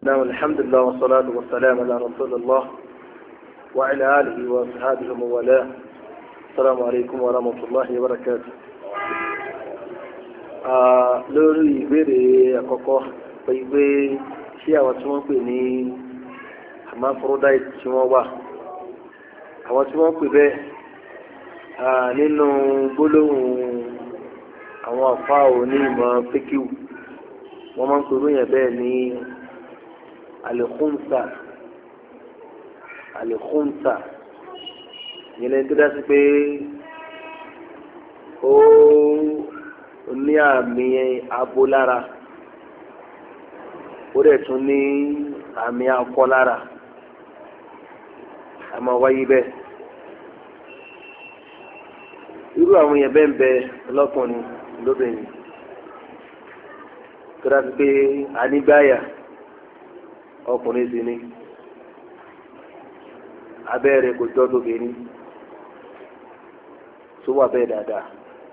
نعم الحمد لله والصلاة والسلام على رسول الله وعلى آله وأصحابه ومن والاه. السلام عليكم ورحمة الله وبركاته. lórí ìbéèrè àkọ́kọ́ pé ṣé àwọn tí wọ́n pè ní hermaphrodite tí wọ́n wà, àwọn tí wọ́n pè bẹ́ẹ̀ nínú gbólóhùn àwọn àfá òní ìmọ̀ fíkíù wọ́n máa ń pè lóyìn bẹ́ẹ̀ ní alikhunsa ìyẹn tó dá sí pé ó ní àmì abo lára ó dẹ̀ tún ní àmì akọ lára a máa wáyé bẹ́ẹ̀. irú àwọn yẹn bẹ́ẹ̀ ń bẹ lọ́kùnrin lóbìnrin tó dá sí pé anígbáyà ọkùnrin sì ni abẹ́rẹ́ kò jọ́ tóbìnrin tó wà bẹ́ẹ̀ dáadáa.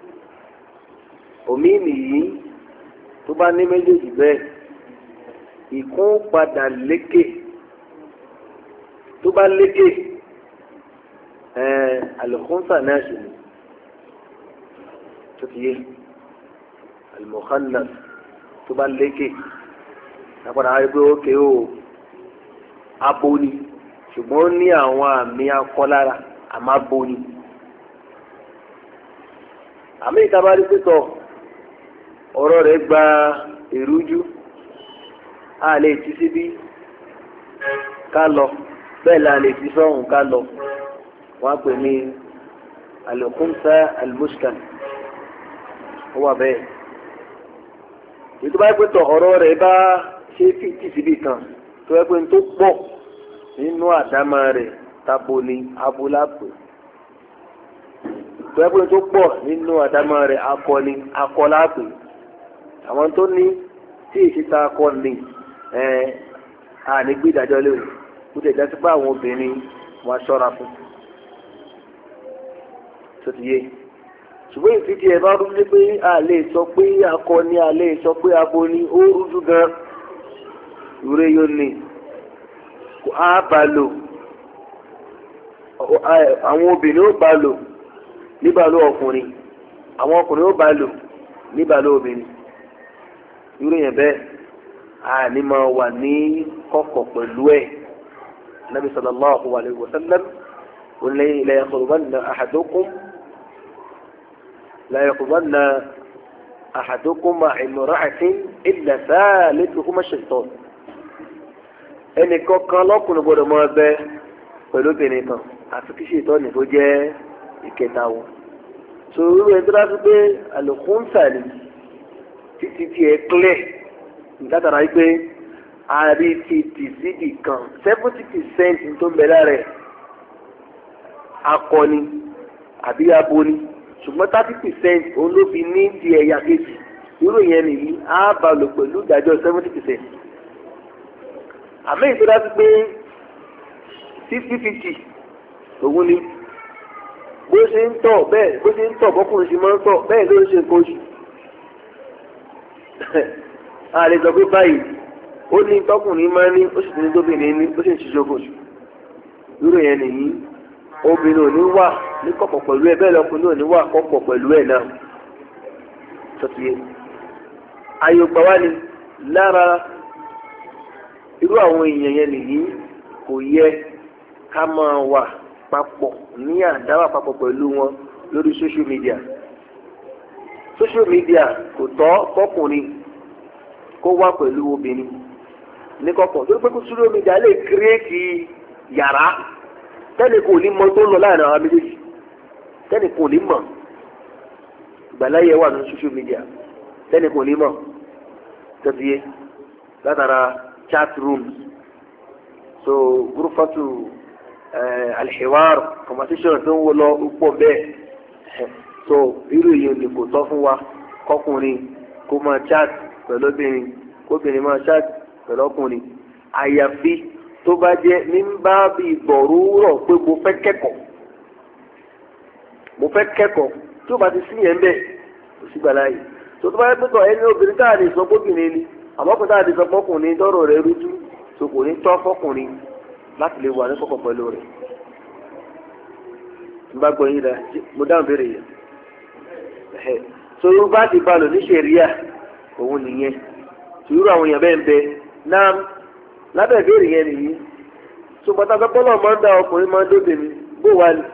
omi nìyí tó bá ní méjèèjì bẹ́ẹ̀ ìkún padà lékè tó bá lékè alikhunsa náà sì ni tó ti yé alimokhannas tó bá lékè àpàdà àrígbé òkè o abo ni ṣùgbọ́n ó ní àwọn àmì akọ́lára àmọ́ abo ni. àmì ìtabárí pẹ́tọ̀ ọ̀rọ̀ rẹ̀ gba ìrújú a lè ti síbí ká lọ bẹ́ẹ̀ la lè ti sọ́hùn ká lọ wọ́n á pè ní alikhunsa almushkan ó wà bẹ́ẹ̀. ìtúbárí pẹ́tọ̀ ọ̀rọ̀ rẹ̀ bá ṣe fìtì síbí kan tó yẹ pé n tó pọ̀ nínú àdámà rẹ̀ tabo ni abúlápè tó yẹ pé n tó pọ̀ nínú àdámà rẹ̀ akọ ni akọlápè àwọn tó ní tí ìṣíta akọ ni ànígbé ìdájọ́ léwu kó tẹ̀ jásí pé àwọn obìnrin wọn aṣọ́ra fún tó ti yé ṣùgbọ́n ìfìdí ẹ̀ bá rújú pé a lè sọ pé akọ ni a lè sọ pé abo ni ó rújú gan ìwúrẹ́ yóò ní á bá lò àwọn obìnrin ó bá lò níbàlò ọkùnrin àwọn ọkùnrin ó bá lò níbàlò obìnrin ìwúrẹ́ yẹn bẹ́ẹ̀ àní máa wà ní kọ̀kọ̀ pẹ̀lú ẹ̀ Nabi sallallahu alayhi wa sallam onílẹ̀yìn la yakhrubanna ahadukum. لا يقضن أحدكم مع امرأة إلا ثالثهما الشيطان ẹnì kankan lọ́kùnrin gbọ́dọ̀ máa bẹ pẹ̀lú obìnrin kan àfi kí ṣètọ́nì tó jẹ́ ìkẹta wọn. sòrò rẹ̀ tó dájú pé àlùkùnsà ni títí tí ẹ clear látara pé àárí ti tì síbì kan 70% tó ń bẹ lára ẹ̀ akọni àbí abo ni ṣùgbọ́n 30% òun ló fi ní ti ẹ̀yà kejì irú yẹn nìyí á bá lò pẹ̀lú ìdájọ́ 70%. àmì ìtura ti pé 50-50 òun ni bó ṣe ń tọ̀ bẹ́ẹ̀ bó ṣe ń tọ̀ bọ́kùnrin ṣe máa ń tọ̀ bẹ́ẹ̀ ló ń ṣe nǹkan oṣù. a lè sọ pé báyìí ó ní tọkùnrin máa ń ní ó sì ti ní tóbìnrin ní ó sì ń ṣiṣẹ́ oṣù irú yẹn nìyí obìnrin ò ní wà ní kọ̀pọ̀ pẹ̀lú ẹ bẹ́ẹ̀ lọkùnrin ò ní wà kọ̀pọ̀ pẹ̀lú ẹ náà sọtìyẹ ayò gbà wá ní lára irú àwọn èèyàn yẹn nìyí kò yẹ ká máa wà papọ̀ ní àdáwà papọ̀ pẹ̀lú wọn lórí social media kò tọ́ kọkùnrin kó wà pẹ̀lú obìnrin ní kọ̀pọ̀ torí pé kó social media lè kírètì yàrá tẹ́lẹ̀ kò ní mọ tó ń lọ láàrin àwọn méjèèjì tẹ́lẹ̀ kò ní mọ̀ ìgbàláyé wà ní social media tẹ́lẹ̀ kò ní mọ̀ tẹ́tíyé látara chat rooms so gúrúfàtù alhiwar conversation tó ń wọ lọ pọ̀ bẹ́ẹ̀ so irú yìí ni kò tọ́ fún wa kọkùnrin kó máa chat pẹ̀lú obìnrin kóbìnrin máa chat pẹ̀lú ọkùnrin àyàfi tó bá jẹ́ ní bá bí ìgbọ̀rúurọ̀ pé mo fẹ́ kẹ́kọ̀ọ́ tí ó bá ti sí yẹn bẹ́ẹ̀ kò sí gbàlá yìí tó bá yẹ pé tọ̀ ẹni obìnrin tá a lè sọ pọ́kùnrin ni àmọ́ kò tá a lè sọ pọ́kùnrin tọrọ rẹ̀ rújú so kò ní tọ́ fọkùnrin láti lè wà ní kọ̀kọ̀ pẹ̀lú rẹ̀. n bá gbọ́ yín dá mo dáhùn béèrè yẹn. so bá ti balò ní ṣẹ̀ríà òun nìyẹn sùúrù àwọn èèyàn bẹ́ẹ̀ ń bẹ náà lábẹ́ ìbéèrè yẹn nìyí. so pàtàkì bọ́lá máa ń dá ọkùnrin máa ń dóde mi bó wà ní.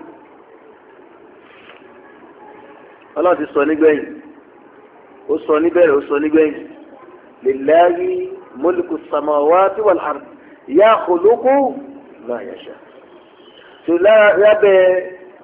ọlọ́run ti sọ nígbẹ̀yìn ó sọ níbẹ̀rẹ̀ ó sọ nígbẹ̀yìn lillahi mulku samawati wal ard yakhluqu ma yasha. so lábẹ́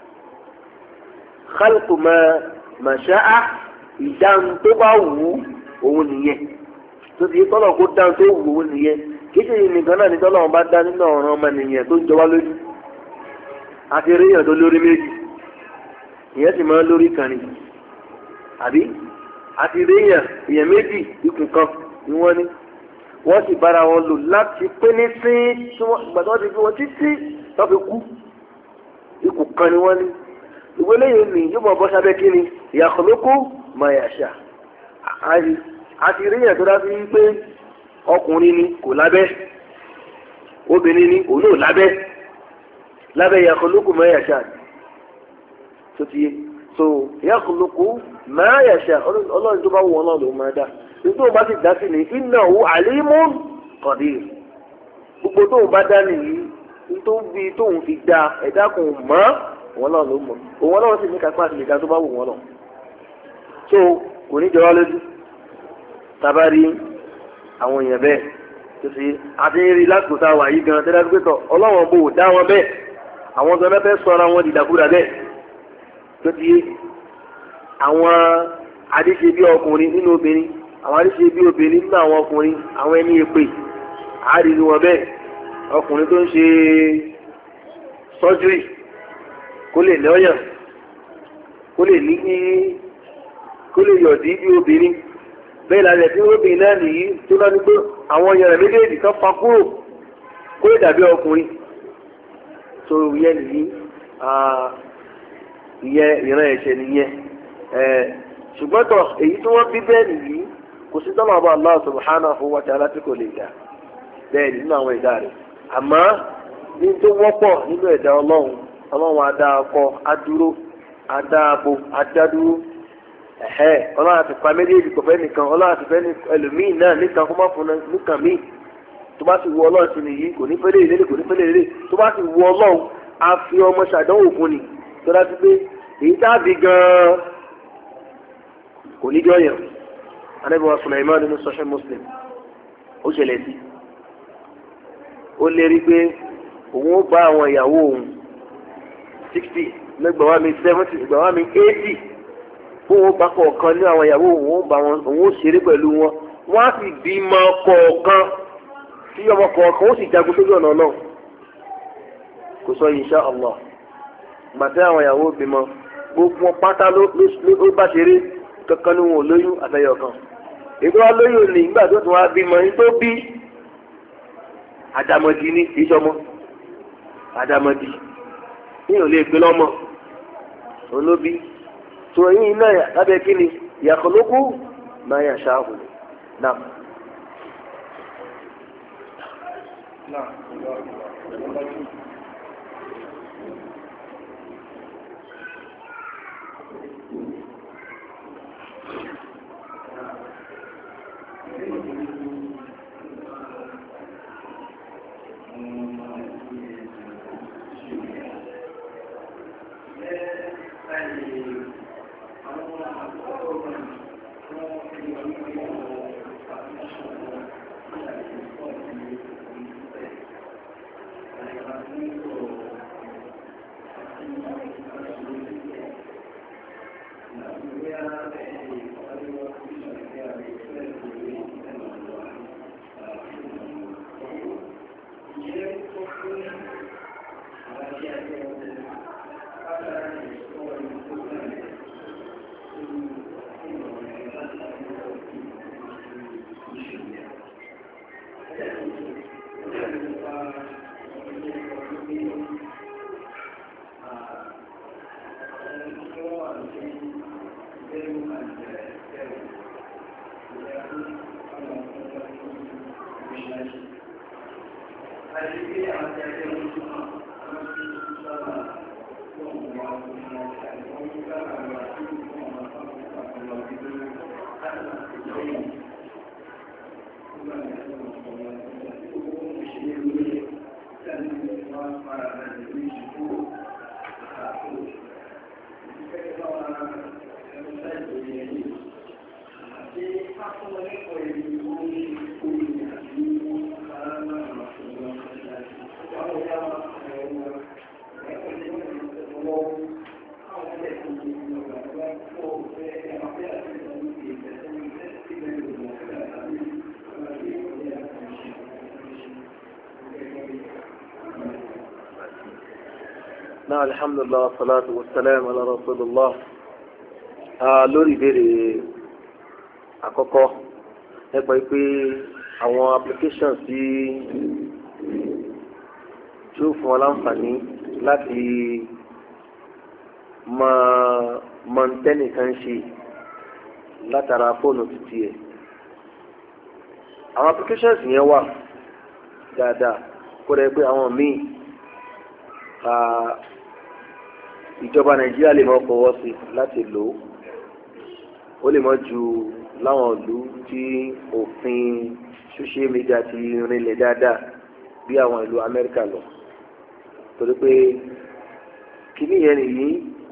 khalqu ma sha'a ìdáhùn tó bá wù òun nìyẹn tó ti tọ́lọ̀ kó dáhùn tó wù òun nìyẹn kìí ṣe nìkan náà ní tọ́lọ̀ bá dá nínú ọ̀ràn ọmọ nìyẹn tó ń jọ wá lójú àti ríyàn tó lórí méjì ìyẹn sì máa ń lórí kan ni àbí àti ríyàn èèyàn méjì ikùn kan ni wọ́n ní wọ́n sì bára wọn lò láti pé ní sí ìgbà tí wọ́n ti fi wọn títí tó fi kú ikùn kan ni wọ́n ní ìwé lẹ́yìn ní yóò mọ̀ bọ́ sábẹ́ kí ni yakhluqu ma yasha àti ríyàn tó dájú wípé ọkùnrin ni kò lábẹ́ obìnrin ni òun ò lábẹ́ yakhluqu ma yasha tó ti yé so yakhluqu ma yasha ọlọ́run tó bá wù ọ́ náà ló máa dá nítorí bá ti dá sí ni innahu alimun qadir gbogbo tóun bá dá nìyí nítorí tóun fi dá ẹ̀dá kan mọ́ wọn náà ló mọ̀ òun náà sì ní kápá àti ìdá tó bá wù wọn lọ so kò ní jọ wá lójú tabari àwọn èèyàn bẹ́ẹ̀ tó ṣe àtẹ̀yẹrí lásìkò tá a wà yìí gan tẹ́lẹ̀ pé tọ̀ ọlọ́wọ́n bò dá wọn bẹ́ẹ̀ àwọn gan fẹ́ sọ ara wọn dìdàkudà bẹ́ẹ̀ tó ti yé àwọn adíṣe bí ọkùnrin nínú obìnrin àwọn adíṣe bí obìnrin nínú àwọn ọkùnrin àwọn ẹni èpè àádìrí wọn bẹ́ẹ̀ ọkùnrin tó ń ṣe sọ́júrì kó lè lọ́yàn kó lè ní kó lè yọ̀dí bí obìnrin bẹ́ẹ̀ lálẹ́ tí obìnrin náà nìyí tó lọ ní pé àwọn yàrá méjèèjì kan fa kúrò kó lè dàbí ọkùnrin tó yẹ nìyí ìyẹn ìran ẹ̀ṣẹ̀ nìyẹn ṣùgbọ́n tọ̀ èyí tí wọ́n bí bẹ́ẹ̀ nìyí kò sí tọ́lá ọba Allah subhanahu wa ta'ala tí kò lè dà bẹ́ẹ̀ nínú àwọn ẹ̀dá rẹ̀ àmọ́ ní tó wọ́pọ̀ nínú ẹ̀dá ọlọ́run adá akọ adúró adá abo adádúró ọlọ́run àti pa méjèèjì kò fẹ́ nìkan ọlọ́run àti fẹ́ ẹlòmíì náà nìkan kó má fún nìkan míì tó bá ti wù ọlọ́run sí nìyí kò ní fẹ́lẹ́ ìlélẹ̀ kò ní fẹ́lẹ́ ìlélẹ̀ tó bá ti wù ọlọ́run á fi ọmọ ṣàdánwò fún ni tó dájú pé èyí táàbí gan-an kò ní jọ yàn Ànábì wa Sulaiman nínú Sahih Muslim ó ṣẹlẹ̀ sí ó lérí pé òun ó bá àwọn ìyàwó òun 60 lẹ́gbàá mi 70 lẹ́gbàá mi 80 fún òun bá kọ̀ọ̀kan ní àwọn ìyàwó òun ó ṣeré pẹ̀lú wọn wọ́n á sì bímọ kọ̀ọ̀kan tí ọmọ kọ̀ọ̀kan ó sì jagun sójú ọ̀nà náà kò sọ insha Allah gbàtẹ́ àwọn ìyàwó bímọ gbogbo pátá ló bá ṣeré kankan ní wọn ò lóyún àtẹyọ kan èdè wa lóyún ní ìgbà tó tún wá bímọ ní tó bí àdàmọ̀dì ní ìṣọmọ àdàmọ̀dì ní ò lè gbé lọ́mọ olóbi tó yín náà lábẹ́ kí ni yakhluqu ma yasha'u náà. náà alhamdulillah salatu wassalam ala rasulillah lórí ìbéèrè àkọ́kọ́ nípa pé àwọn applications tí ó fún wa láǹfààní láti máa mọ̀ntẹ́nì kan ṣe látara fóònù títí ẹ̀ àwọn applications yẹn wà dáadáa kó rẹ pé àwọn míì ìjọba nàìjíríà lè mọ fọwọ́ sí láti lò ó lè mọ ju láwọn ìlú tí òfin social media ti rinlẹ̀ dáadáa bí àwọn ìlú amẹ́ríkà lọ torí pé kíní yẹn nìyí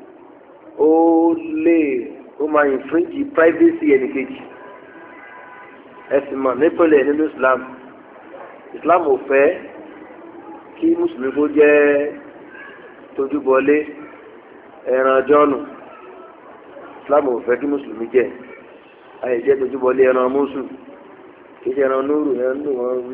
ó máa infringe privacy ẹnìkejì ẹ̀sìn mọ̀ nípìnlẹ̀ nínú islam ò fẹ́ kí mùsùlùmí kó jẹ́ tójúbọlé ẹran jọ́nù islam ò fẹ́ kí mùsùlùmí jẹ́ àìjẹ́ tójúbọlé ẹran mùsù kì í ṣe ẹran núrù ẹran nù wọn wí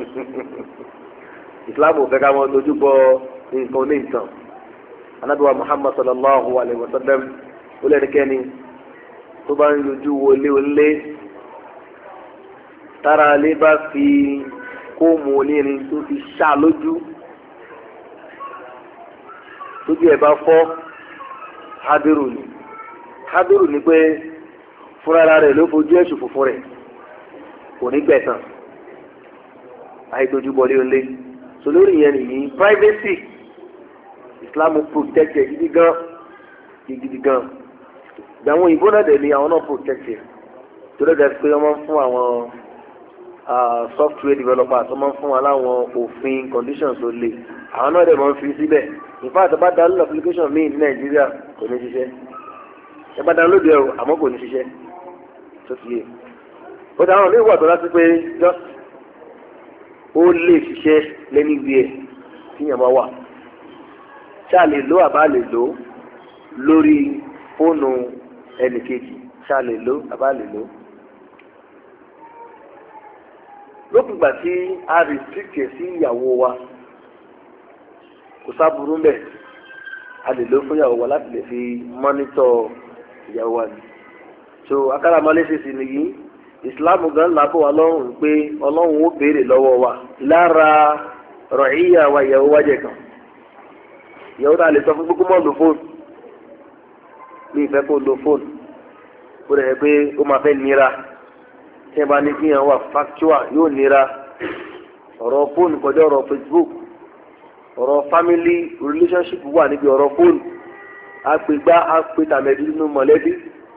islam ò fẹ́ ká wọn tójúbọ nǹkan ní nǹkan anábìwá muhammad sallallahu alayhi wa sallam ó lẹ́nikẹ́ni tó bá ń yọjú wọlé olé tára alé bá fi kóòmù onírin tó fi ṣá lójú ẹ̀ bá fọ́ hádùrù ni pé fúnra rẹ̀ ló fojú ẹ̀sùn fúnfún rẹ̀ kò ní gbẹ̀san àìdójúbọlé olé so lórí ìyẹn nìyí privacy islam protect ẹ̀ gidi gan ìgbàwọn òyìnbó náà dẹ̀ ni àwọn náà protect ẹ̀ torí ẹ̀ pé wọ́n máa ń fún àwọn software developers wọ́n máa ń fún wa láwọn òfin conditions tó le àwọn náà dẹ̀ máa ń fi síbẹ̀ nípa àtàbá download application míì ní nàìjíríà kò ní ṣiṣẹ́ ẹ bá download ẹ̀ o àmọ́ kò ní ṣiṣẹ́ tó ti yé ó dá àwọn oníwà tó láti pé just ó lè ṣiṣẹ́ lẹ́ni ìwé ẹ̀ tíyẹn bá wà ṣáà lè lò àbá lè lò lórí fóònù ẹnìkejì ṣáà lè lò àbá lè lò. lókùngbà tí a restrict sí ìyàwó wa kò sábúrú mbẹ a lè lò fún ìyàwó wa láti lè fi mọ́nítọ̀ ìyàwó wa ni. so akáràmọ́lẹ́sẹ̀sì nìyí ìsìláàmù gan làbọ̀ wa lọ́rùn pé ọlọ́run ó béèrè lọ́wọ́ wa lára rọ̀ọ́yà wa ìyàwó wa jẹ̀ kan ìyàwó náà lè sọ fún gbogbo mọ́ lo fóònù ní ìfẹ́ kó lo fóònù ó rẹ̀ pé ó máa fẹ́ nira tí ẹ bá ní kí yẹn wà factual yóò nira ọ̀rọ̀ fóònù kọjá ọ̀rọ̀ Facebook ọ̀rọ̀ family relationship wà níbi ọ̀rọ̀ fóònù àpègbà àpètàmẹ̀dì nínú mọ̀lẹ́bí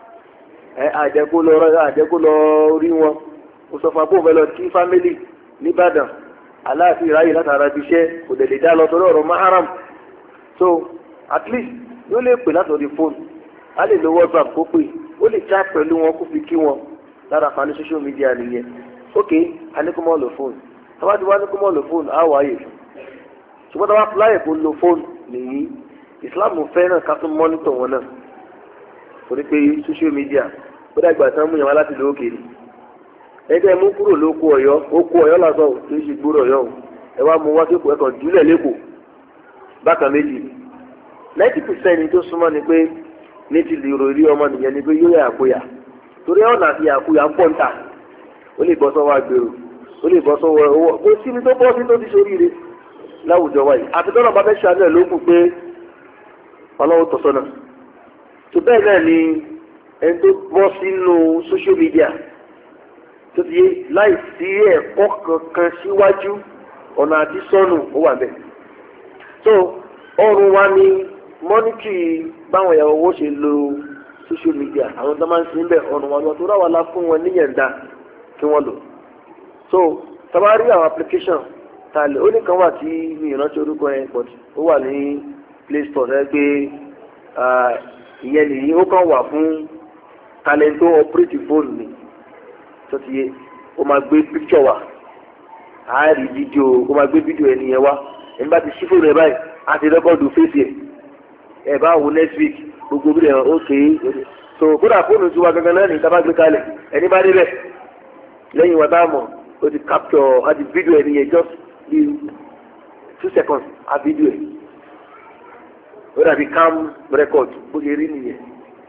àjẹkó lọ rí wọn ó sọ fún abóhùn lọ kí family nìbàdàn aláàfin ìráyè látara ibi iṣẹ́ kò dẹ̀ lè dá lọ torí ọ̀rọ̀ maharam so at least yóò lè pè látọ̀rí fóònù a lè lo WhatsApp kó pè ó lè chat pẹ̀lú wọn kó fi kí wọn lára fani social media nìyẹn ok a ní kó mọ́ lo fóònù tọ́wá ti wá ní kó mọ́ lo fóònù á wáyé fún ṣùgbọ́n tọ́wá fúláyè kó lo fóònù nìyí Islam fẹ́ràn ká tún mọ́nítọ̀ wọn náà torí pé social media ó dàgbà tán mú yàn wá láti lóòkè ni ẹgbẹ́ mú kúrò lóko Ọ̀yọ́ oko Ọ̀yọ́ lásán ò tó ṣe gbúrò Ọ̀yọ́ ẹ wá mú wá sí ipò ẹ̀kan jùlẹ̀ lẹ́kọ̀ọ́ bákan méjì 90% ni tó súnmọ́ ni pé ní ti lè rò rí ọmọ nìyẹn ni pé yóò yà àkóyà torí ọ̀nà àti àkóyà ń pọ̀ ń tà ó lè bọ́ sọ́wọ́ agbèrò ó lè bọ́ sọ́wọ́ owó bó sí ni tó bọ́ sí tó ti ṣoríire láwùjọ wáyé àti tọ́nà bá fẹ́ ṣàánú ẹ̀ ló kù pé ọlọ́wọ́ tọ̀sọ́nà tó bẹ́ẹ̀ náà ni ẹni tó bọ́ sínú social media tó ti yé láì sí ẹ̀kọ́ kankan síwájú ọ̀nà àti sọnù ó wà bẹ́ẹ̀. so ọrùn wa ni mọ́nítì báwọn ìyàwó owó ṣe lo social media àwọn tó máa ń sin bẹ́ẹ̀ ọrùn wa lọ tó ráwa la fún wọn níyẹ̀ǹda kí wọ́n lò. so tabari àwọn application ta lè ó ní kan wà tí mi ìrántí orúkọ yẹn but ó wà ní Play Store rẹ pé ìyẹn nìyí ó kàn wà fún talent tó operate phone ni tó ti yé ó máa gbé picture wá á rí fídíò ó máa gbé fídíò ẹni yẹn wá ẹni bá ti ṣí fóònù ẹ báyìí á ti rẹ́kọ̀dù fèsì ẹ bá wo next week gbogbo bí ẹ ok so kódà fóònù tí wà gangan náà ní tábà gbé kalẹ̀ ẹni bá débẹ̀ lẹ́yìn wà tá a mọ̀ ó ti capture á ti fídíò ẹni yẹn just be 2 seconds á fídíò ẹ ó dàbí cam record bó ṣe rí nìyẹn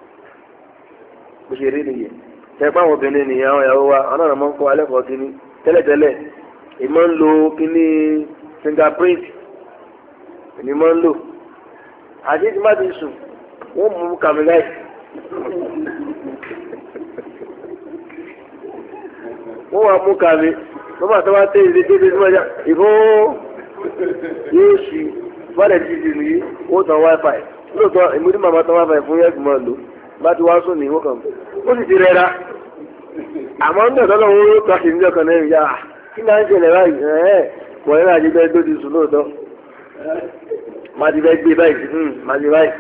tẹ́gbọ́n àwọn obìnrin nìyẹn àwọn ìyàwó wa àwọn náà máa ń kọ́ alẹ́ kọ́ kínní tẹ́lẹ̀tẹ́lẹ̀ èmi máa ń lo kínní fingerprint èmi máa ń lò àti tí má ti sùn wọ́n mú kàmí láì wọ́n wá mú kàmí wọ́n máa tọ́ wá tẹ́ ìdí dédé tí wọ́n yá ìbọn yóò ṣì wálẹ̀ jíjì nìyí ó tàn wifi lóòótọ́ èmi ní màmá tàn wifi fún yẹ́sì máa lò bá ti wá sùn ní ìwọ́n kan ó sì ti rẹra àmọ́ ń dọ̀tọ́ lọ́wọ́ ó tọ́ sí níjọ́ kan náà yá kí náà ń ṣẹlẹ̀ báyìí wọ́n yẹn láti bẹ́ẹ̀ tó ti sùn lóòótọ́ máa ti bẹ́ẹ̀ gbé báyìí máa ti báyìí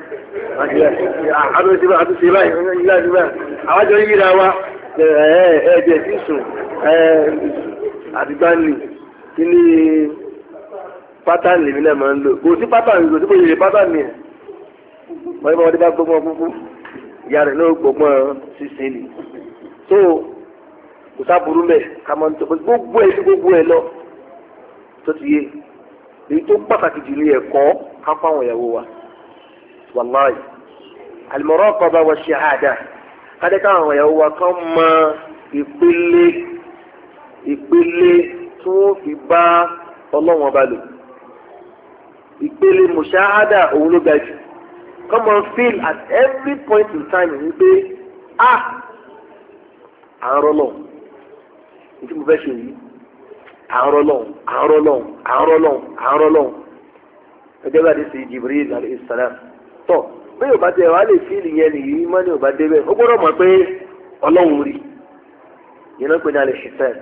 àtúnṣe báyìí yíyá ti báyìí àwọn àjọ yíra wa ẹ̀ẹ́dẹ̀ sí sùn àtìgbani kí ni pátánì lèmi náà máa ń lò kò sí pátánì kò sí kò yẹ pátánì ẹ̀ wọ́n yẹ bá wọ́n dé bá gbọ́gbọ́n kúkú ìyá rẹ̀ náà gbọ́gbọ́n ṣíṣe ni so kò sábúrú mẹ́ ká máa ń tọ́ gbogbo ẹ̀ sí gbogbo ẹ̀ lọ tó ti yé èyí tó pàtàkì jù ní ẹ̀kọ́ ká fún àwọn ìyàwó wa wàláì al-muraqaba wa shahada káde káwọn ìyàwó wa kàn mọ ìpele tí wọ́n fi bá ọlọ́wọ́n ọba lò ìpele mushahada òun ló ga jù come on feel at every point in time wípé àárọ̀ lọ nítorí mo fẹ́ ṣe yìí àárọ̀ lọ ẹgbẹ́ bá dé sí Jibril alayhi salam tọ́ bí yóò bá tẹ wàá lè fíìlì yẹn nìyí mọ́ ní ò bá débẹ̀ ó gbọ́dọ̀ mọ̀ pé ọlọ́run rí yẹn náà pé ní al-ihsan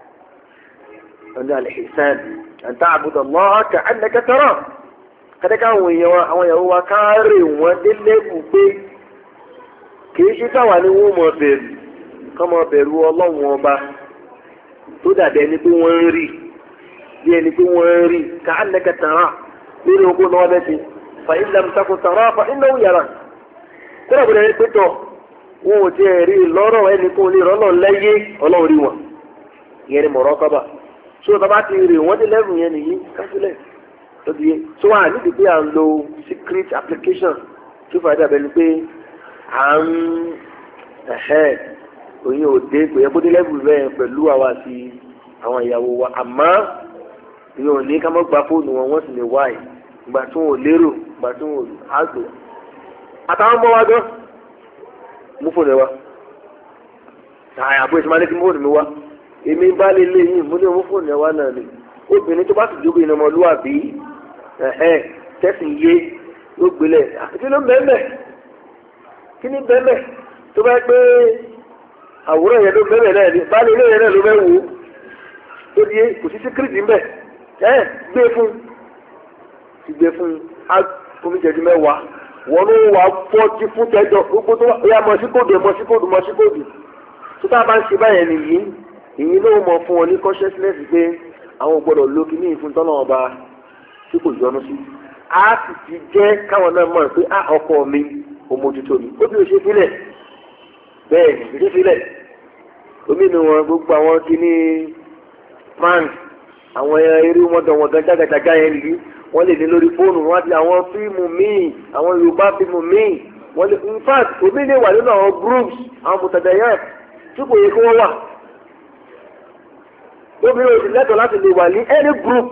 al-ihsan an ta'budu Allaha ka'annaka tarahu kẹ́tẹ́ká àwọn ìyàwó wa káàárè wọn délẹ́bù pé kì í ṣe táwa ni wọ́n mọ̀ bẹ̀rù kọ́ mọ̀ bẹ̀rù ọlọ́run ọba tó dàbí ẹni pé wọ́n ń rí bí ẹni pé wọ́n ń rí ka'annaka tarahu lórí ogún náà lẹ́sìn fa in lam takun tarahu fa innahu yarak kó dàbí ẹni pé tọ̀ wọn ò tiẹ̀ rí lọ́rọ̀ ẹni kó lè rọ́lọ́ lẹ́yẹ ọlọ́run rí wọn ìyẹn ni muraqaba so bàbá ti rí wọ́n délẹ́bù yẹn nìyí kásílẹ̀ so wà níbi pé à ń lo secret application tó fà dàbẹ̀ ni pé à ń òyìn òde kò yẹ kó dé lẹ́bù rẹ̀ pẹ̀lú àwa àti àwọn ìyàwó wa àmọ́ ìyẹn ò ní ká mọ́ gba fóònù wọn wọ́n sì lè wáyé ìgbà tí wọn ò lérò ìgbà tí wọn ò àgbò àtàwọn ọmọ wa gan mú fóònù ẹ wa àyàbò ìsìnmáà ní kí mú fóònù mi wá èmi bá lè léyìn mú ní mú fóònù ẹ wá náà ni obìnrin tó bá sì jókòó iná ọmọlúwàbí tẹ́sí yé ló gbélé kí ló ń bẹ́ẹ̀ kí ni bẹ́ẹ̀ tó bá gbé àwòrán yẹn ló bẹ́ẹ̀ náà ni báyìí ilé yẹn náà ló bẹ́ẹ̀ wò ó tó di kò sí síkírìtì ń bẹ̀ gbé fún omi jẹ̀dú mẹ́wàá wọn ló wà fọ́ọ̀tì fún tẹ́jọ gbogbo tó yà mọ̀ sí kóòdù tó tá a bá ń ṣe báyẹn nìyí ìyí ló mọ̀ fún wọn ní consciousness pé àwọn gbọ́dọ̀ lo kí ní ìfúntọ́nà ọba tí kò yọnu sí a sì ti jẹ́ káwọn náà mọ̀ pé ọkọ mi ò mójútó mi ó bí o ṣe fílẹ̀ bẹ́ẹ̀ ni ṣe fílẹ̀ omi ni wọn gbogbo àwọn kí ní prank àwọn eré wọn dán wọn gan jágàjágá yẹn nìyí wọ́n lè ní lórí fóònù wọn àti àwọn fíìmù míì àwọn Yorùbá fíìmù míì wọ́n lè in fact omi lè wà nínú àwọn groups àwọn mùtàdàyà tí kò yẹ kí wọ́n wà obìnrin òsì lẹ́tọ̀ọ́ láti lè wà ní any group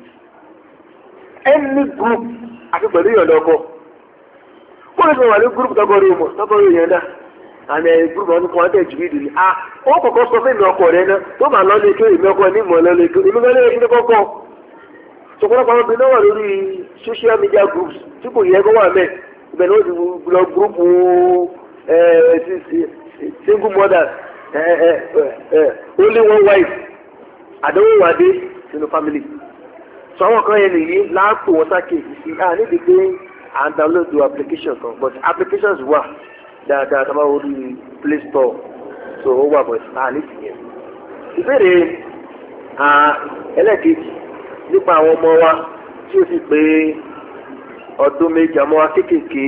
àti pẹ̀lú ìyọ̀dọ̀ ọkọ ó lè sọ wà ní group tọkọrí ìyọ̀dá àmì ẹ̀yìn group wọn kọ́ ọ́tẹ̀ jùlọ ìdílé ó kọ̀kọ́ sọ fún mi ọkọ rẹ náà tó máa lọ lé kí èmi ọkọ ní ìmọ̀ lọ lé kí èmi gan lé kí ní kọ́kọ́ sọ̀pọ̀lọpọ̀ àwọn obìnrin náà wà lórí social media groups tí kò yẹ kó wà mẹ́ ibẹ̀ ni wọ́n ti lọ gúrúùpù single mothers only one wife àdéhùn wàdé sínú family. sọ àwọn kan yẹn nìyí láàpò wọn sákèsì sí níbi pé à ń download the application kan but applications wà dáadáa tó bá wọ́n rí Play Store so ó wà but níbi yẹn. ìbéèrè ẹlẹ́ẹ̀kejì nípa àwọn ọmọ wa tí ó sì pé ọdún méjì àmọ́ wa kéékèèké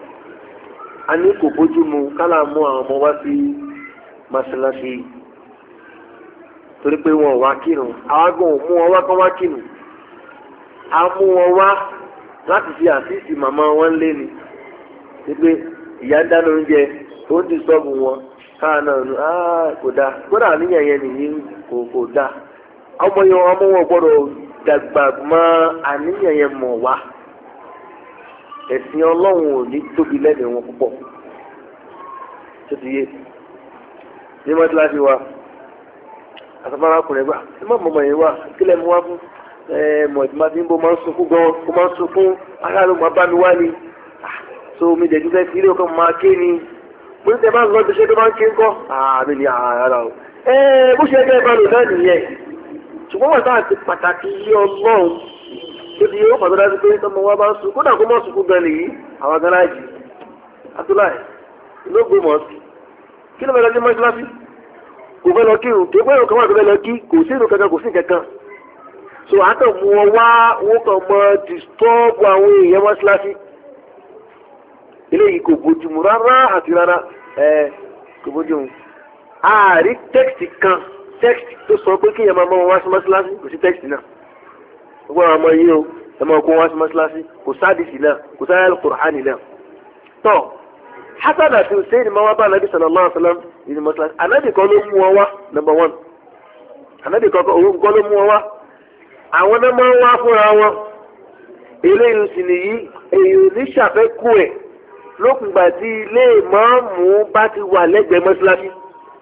a ní kò bójú mu kálá mú àwọn ọmọ wa sí mọ́ṣáláṣí torí pé wọn ò wá kírun àwọn agbọ̀n mú wọn wá kán wá kírun a mú wọn wá láti fi àṣìṣì màmá wọn lé ni wípé ìyá ń dáná oúnjẹ tó ń di sọ́ọ̀bù wọn káà náà kò dáa kódà àníyàn yẹn nìyí kò dáa ọmọ wọn gbọ́dọ̀ dàgbà mọ́ àníyàn yẹn mọ̀ wá ẹ̀sìn ọlọ́run ò ní tóbi lẹ́nu wọn púpọ̀ tó ti yé ní mọ́tíláṣí wa àtàbárakùnrin gbà ẹ má mọ̀mọ́ yẹn wá kílẹ̀ mú wá fún mọ̀tìmá tí ń bọ́ máa ń sunkún gan kó máa ń sunkún aráàlú máa bá mi wá ni so mi dẹ̀ dúpẹ́ sí ilé ọkọ̀ máa ké ni mo ní tẹ́ bá ń lọ ibiṣẹ́ tó máa ń ké ńkọ́ àmì ni ara o bó ṣe ẹgbẹ́ ìbánu náà nìyẹn ṣùgbọ́n wọ́n sáà ti pàtàkì yí ọlọ́run tó di ó pàtó dájú pé tọmọ wa bá ń sun kódà kó má sunkún gan nìyí àwọn gáràjì Abdullahi ló gbé mọ́ kí ló fẹ́ lọ sí mọ́ṣáláṣí kò fẹ́ lọ kírun kí pé òkè wà tó fẹ́ lọ kí kò sí ìrù kankan kò sí kankan so àtọ̀ mú wọn wá wọn kàn mọ disturb àwọn èèyàn mọ́ṣáláṣí eléyìí kò bójúmu rárá àti rárá kò bójúmu ààrí tẹ́kìtì kan tẹ́kìtì tó sọ pé kí èèyàn máa mọ wọn wá sí mọ́ṣáláṣí kò sí tẹ́kìtì náà gbogbo àwọn ọmọ yìí o ẹ máa kó wá sí mọ́ṣáláṣí kò sáàdìsì náà kò sáàdìsì Al-Qur'ani náà tọ́ Hasan àti Hussein máa wá bá anabi sallallahu alaihi wasallam ìní mọ́ṣáláṣí anabi kan ló mú wọn wá number one anabi kan ló mú wọn wá àwọn náà máa ń wá fúnra wọn eléyìí sì nìyí èyí ò ní ṣàfẹ́kù ẹ̀ lókùngbà tí ilé ìmáàmù bá ti wà lẹ́gbẹ̀ẹ́ mọ́ṣáláṣí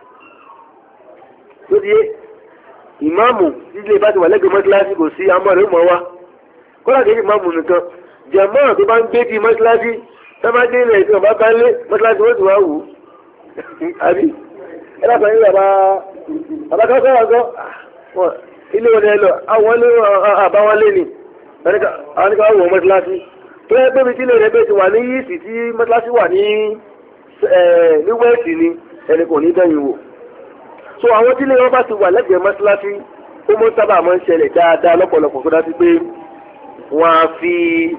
tó di yé ìmáàmù ilé bá ti wà lẹ́gbẹ̀ẹ́ mọ́ṣáláṣí kò sí amọ̀rẹ́ mọ́ wa kọ́lá kejì ìmáàmù nìkan jàmáà tó bá ń gbé di mọ́ṣáláṣí sábàdé ilẹ̀ ìsìn ọ̀bá bá lé mọ́ṣáláṣí wọ́n ti wá wù ú àbí ẹ lápá yín bàbá kan sọ̀rọ̀ sọ ilé wọn ni lọ àwọn ilé àbáwọn lé ni àwọn nípa wọ̀ mọ́ṣáláṣí tó yẹ pé mi tí ilé rẹ̀ bẹ́ẹ̀ ti wà ní yíìsì tí mọ́ṣáláṣí wà ní wẹ́ẹ̀sì ni ẹni kò ní dẹ́yìn wò so àwọn tí ilé wọn bá ti wà lẹ́gbẹ̀ẹ́ mọ́ṣáláṣí ó mọ́ sábà máa ń ṣẹlẹ̀ dáadáa lọ́pọ̀lọpọ̀ tó dájú pé wọ́n á fi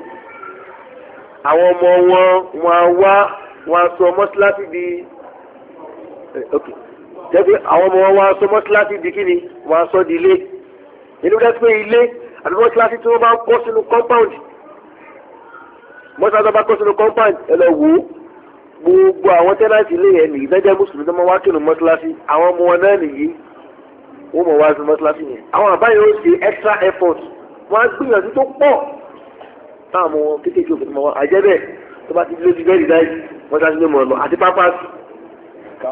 àwọn ọmọ wọn á wá wọn á sọ mọ́ṣáláṣí di jẹ́ pé àwọn ọmọ wọn á sọ mọ́ṣáláṣí di kíni wọ́n á sọ di ilé inú dájú pé ilé àbí mọ́ṣáláṣí tí wọ́n bá ń kọ́ sínú compound mọ́ṣáláṣí bá kọ́ sínú compound ẹ lọ wò ó gbogbo àwọn tẹ́láǹtì ilé yẹn nìyí dájẹ́ mùsùlùmí tó máa wá kírun mọ́ṣáláṣí àwọn ọmọ wọn náà nìyí wọ́n mọ̀ wá sí mọ́ṣáláṣí yẹn àwọn àbáyọ ó ṣe extra effort wọ́n á gbìyànjú tó pọ̀ táwọn ọmọ kéékèèké òfin mọ́ wọn àjẹ́ bẹ́ẹ̀ tó bá ti di lójú bẹ́ẹ̀ dídáyé mọ́ṣáláṣí ló mọ̀ ọ́ àti pápásì. tó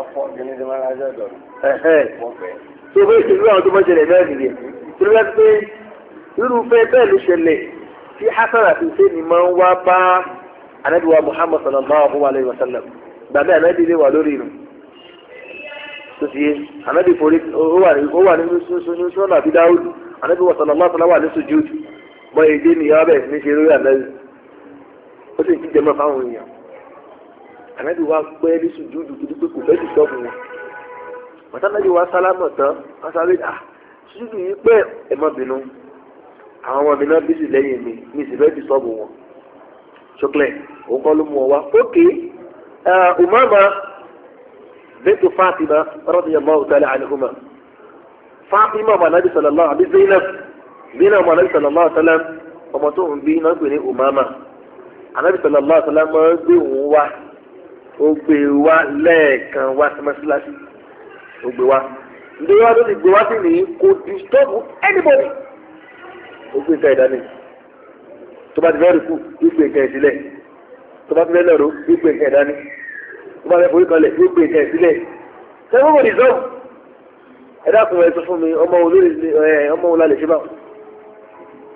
bẹ́ẹ̀ ṣe irú àwọn tó mọ̀ ṣẹlẹ̀ náà nìyẹn tó bẹ́ẹ̀ pé irúfẹ́ bẹ́ẹ̀ ló ṣẹlẹ̀ tí Hasan àti Hussein máa ń wá bá anabi wa Muhammad sallallahu alayhi wa sallam gbàgbé anabi lè wà lórí inú tó ti yé anabi forí ó wà nínú sọ́nà àbí dáhùn anabi wa sallallahu alayhi wa sallam wà ní sujud mọ èdè nìyàwó bẹ́ẹ̀ ní ṣe lórí anabi ó sì ti jẹmọ́ fáwọn èèyàn anabi wa pẹ́ ní sujud kìí pé kò fẹ́ ti sọ́ọ̀bù wọn bàtà anabi wa sálámọ̀ tán wọ́n sáré sujud yìí pẹ́ ẹ̀ má bínú àwọn ọmọ mi náà bí sì lẹ́yìn mi ní ìsìnbẹ́ ti sọ́ọ̀bù wọn chocolate òun kọ́ ló mú ọ wá ókè Umama bintu Fatima radiyallahu ta'ala anhuma Fatima ọmọ anabi sallallahu àbí Zainab Zainab ọmọ anabi sallallahu sallam ọmọ tó ń bí náà pè ní Umama anabi sallallahu sallam máa ń gbé òun wá ó gbé wá lẹ́ẹ̀kan wá sí mọ́sálásí ó gbé wá ndé wá ló ti gbé wá sí nìyí kò disturb anybody ó gbé nǹkan ìdání tó bá ti fẹ́ rìkú yóò gbé nǹkan ìsílẹ̀ tó bá ti fẹ́ lọ́rọ̀ yóò gbé nǹkan ìdání tó bá fẹ́ forí kanlẹ̀ yóò gbé nǹkan ìsílẹ̀ sẹ́wọ́n kò ní sọ́ọ̀ ẹ dákun ẹ sọ fún mi ọmọ wo lálẹ́ ṣe báwọn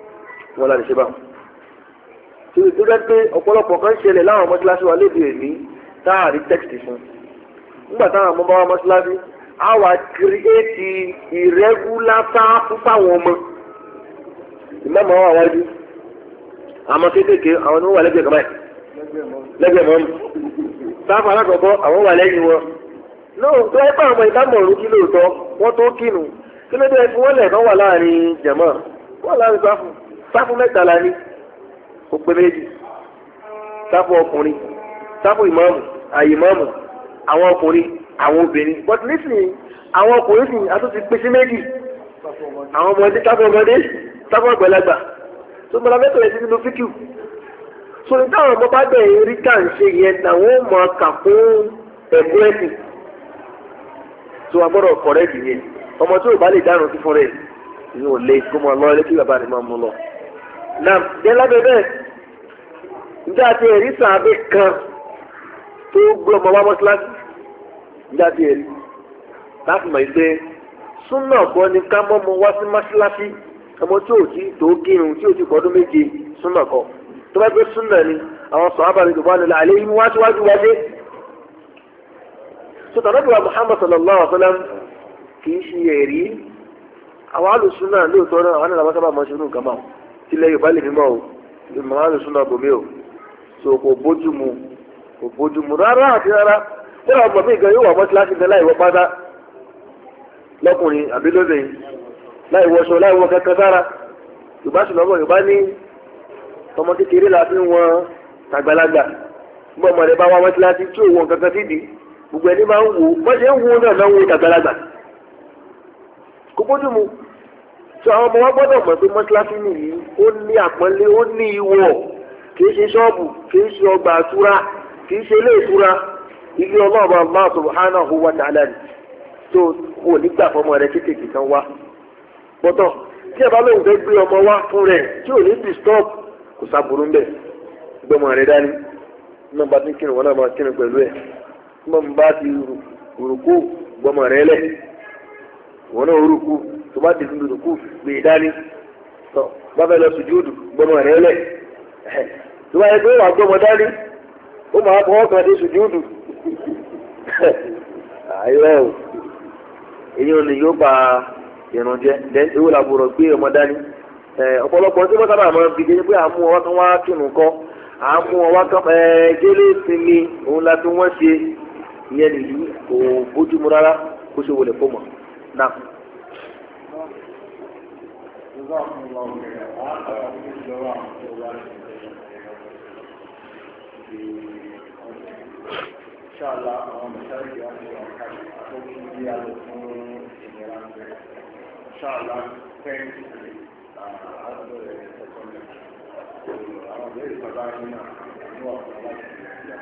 wọn là lè ṣe báwọn. tí o dẹ́ pé ọ̀pọ̀lọpọ̀ kan ṣẹlẹ̀ láwọn mọ́ṣáláṣí wa lébi èmi táàrí tẹ́kìtì fún nígbà táwọn ọmọ bá wá mọ́ṣáláṣí á wà kírẹ́ẹ̀tì ìrẹ́gúlátà fúnfáwọn ọmọ ìmọ̀mọ́ wà wájú àmọ́ kéékèèké àwọn ni wọ́n wà lẹ́gbẹ̀ẹ́ kọ́báyì lẹ́gbẹ̀ẹ́ mọ́mù sáfà alákọ̀ọ́kọ́ àwọn wà lẹ́yìn wọn náà tó ẹ bá àwọn ìdámọ̀ ọ̀run kí lóòótọ́ wọ́n tó kínu kí ló dé fún wọn lẹ̀ kán wà láàrin jẹ̀mọ́ wọ́n láàrin sáfù mẹ́ta la ní kò pé méjì sáfù ọkùnrin sáfù ìmáàmù àyè ìmáàmù àwọn ọkùnrin àwọn obìnrin but nísìnyí àwọn ọkùnrin sì àtúntì pèsè méjì àwọn ọmọdé sáfù àgbàlagbà tó mọ̀lá mẹ́tọ̀ yẹn ti nínú fíkìú so ní táwọn ọmọ bá bẹ̀rẹ̀ rí ká ń ṣe yẹn làwọn ọmọ kà fún ẹ̀kọ́ ẹ̀sìn tó wà gbọ́dọ̀ kọ̀rẹ́ẹ̀tì yẹn ọmọ tó bá lè dárun sí fún rẹ̀ ní ò lè kó mọ lọ ilé kí bàbá rẹ̀ máa mú lọ. nà jẹ́ lábẹ́ bẹ́ẹ̀ njẹ́ àti ẹ̀rí sàbẹ̀ kan tó gbé ọmọ wá mọ́síláṣí njẹ́ àti ẹ̀rí láti mọ̀ pé súnà kọ́ ni ká mọ́ ọmọ wá sí mọ́síláṣí ọmọ tí ò tí tó kírun tí ò tí pọ̀dún méje súnà kọ́ tó bá gbé súnà ni àwọn sọ̀hábà rẹ̀ tó bá nílò àlẹ́ yìí wájú wájú sọtàlọ́dúnwà Muhammad sallallahu alaihi wa sallam kì í ṣe ẹ̀rí àwọn alùsùnà lóòótọ́ náà àwọn àlàbà sábà máa ń ṣe inú nǹkan máa tilẹ̀ Yorùbá lè mímọ́ o ìmọ̀ alùsùnà bòmí o so kò bójúmu rárá àti rárá ó lọ mọ̀ mí gan yóò wà mọ́ kíláàsì gan láì wọ pátá lọ́kùnrin àbí lóbìnrin láì wọṣọ láì wọ kankan sára Yorùbá sì lọ́mọ Yorùbá ní ọmọ kékeré la fi ń wọn àgbàlagbà gbọ́ ọmọ rẹ̀ bá wá mọ́ kíláàsì tí ò wọ kankan sídìí gbogbo ẹni máa ń wo wọ́n ṣe ń wo náà náà ń wo tàgbàlagbà kò bójú mu tó àwọn ọmọ wa gbọ́dọ̀ mọ̀ pé mọ́ṣáláṣí nìyí ó ní àpọ́nlé ó ní ìwọ̀ kì í ṣe ṣọ́ọ̀bù kì í ṣe ọgbà àtúrà kì í ṣe ilé ìtura ilé ọlọ́ọ̀bà Allah subhanahu wa ta'ala ni tó wò nígbà fọmọ rẹ kéékèèké kan wá bọ́tọ̀ tí ẹ bá lóun fẹ́ gbé ọmọ wá fún rẹ tí ò ní disturb kò sábùrú ń bẹ̀ gbọmọ rẹ dání náà bá ti kírun wọn náà máa kírun pẹ̀lú ẹ̀ mọ̀ bá ti rùkú gbọmọ rẹ lẹ̀ wọn náà rùkú tó bá ti fi rùkú gbé dání tó bá fẹ́ lọ sùjúdù gbọmọ rẹ lẹ̀ tó bá yẹ pé wà gbọmọ dání ó máa fọwọ́ kan dé sùjúdù àyọ̀ o èyí ò ní yóò ba ìrùn jẹ ewu làbúrò gbé ọmọ dání ọ̀pọ̀lọpọ̀ tí wọ́n sábà máa fi dé pé àmú ọwọ́ kan wá kírun kọ́ àmú ọwọ́ kan gẹ́lẹ́ sinmi òun la fi wọ́n ṣe ìyẹn nìyí kò bójúmu rárá kó ṣe wọlé fọmọ náà. Inshallah, àwọn mọ̀ṣáláṣí àti ọ̀kadì àkókò bí a lò fún ìnira ń bẹ̀rẹ̀. Inshallah, thanks àádọ́ rẹ̀ ẹ̀kọ́ mẹ́ta. Àwọn ìbéèrè bàbá yín náà ní ọ̀pọ̀ láti ṣe ìyá.